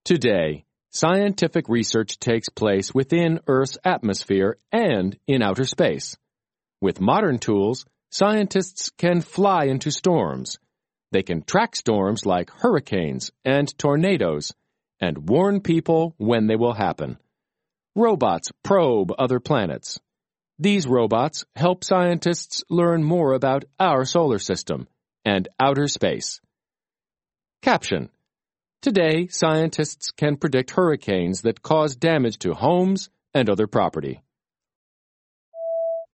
Today, scientific research takes place within Earth's atmosphere and in outer space. With modern tools, scientists can fly into storms. They can track storms like hurricanes and tornadoes and warn people when they will happen. Robots probe other planets. These robots help scientists learn more about our solar system and outer space. Caption: Today, scientists can predict hurricanes that cause damage to homes and other property.